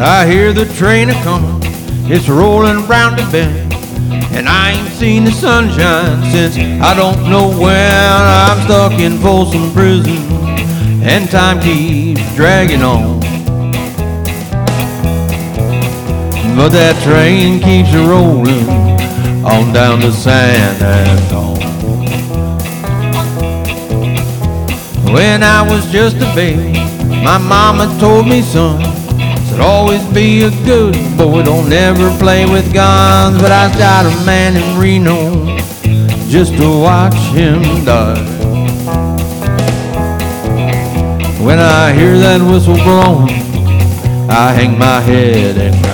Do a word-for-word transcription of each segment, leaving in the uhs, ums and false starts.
I hear the train a-comin', it's rollin' round the bend, and I ain't seen the sunshine since I don't know when. I'm stuck in Folsom Prison, and time keeps dragging on. But that train keeps a-rollin' on down to San Antonio. When I was just a baby, my mama told me, son, said always be a good boy, don't ever play with guns. But I shot a man in Reno just to watch him die. When I hear that whistle blowing, I hang my head and cry.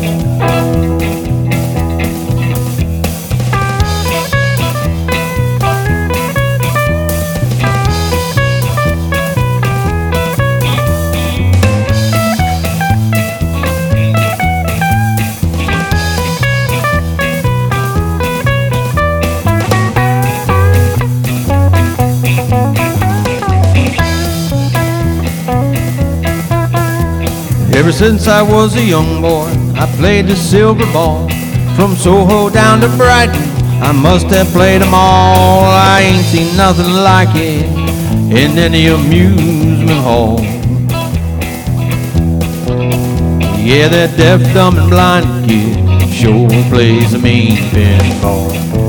Ever since I was a young boy, I played the silver ball. From Soho down to Brighton, I must have played them all. I ain't seen nothing like it in any amusement hall. Yeah, that deaf, dumb, and blind kid sure plays a mean pinball.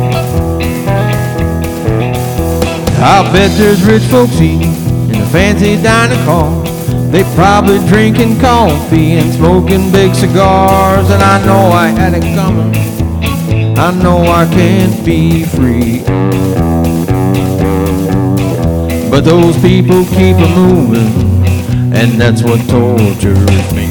I'll bet there's rich folks eating in a fancy dining car. They probably drinking coffee and smoking big cigars. And I know I had it coming, I know I can't be free. But those people keep a moving, and that's what tortures me.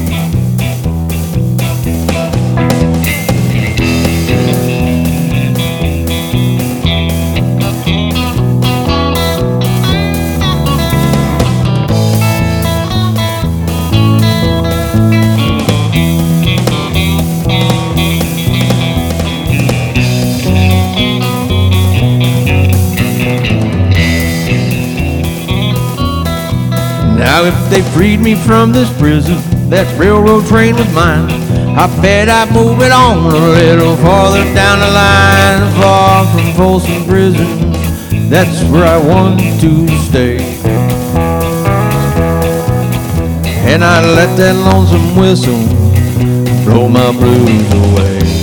Now if they freed me from this prison, that railroad train was mine, I bet I'd move it on a little farther down the line. Far from Folsom Prison, that's where I want to stay. And I'd let that lonesome whistle blow my blues away.